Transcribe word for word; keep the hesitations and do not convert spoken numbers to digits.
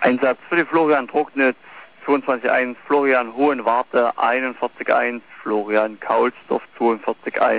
Einsatz für die Florian Drucknitz, zweiundzwanzig eins, Florian Hohenwarte, einundvierzig eins, Florian Kaulsdorf, zweiundvierzig eins.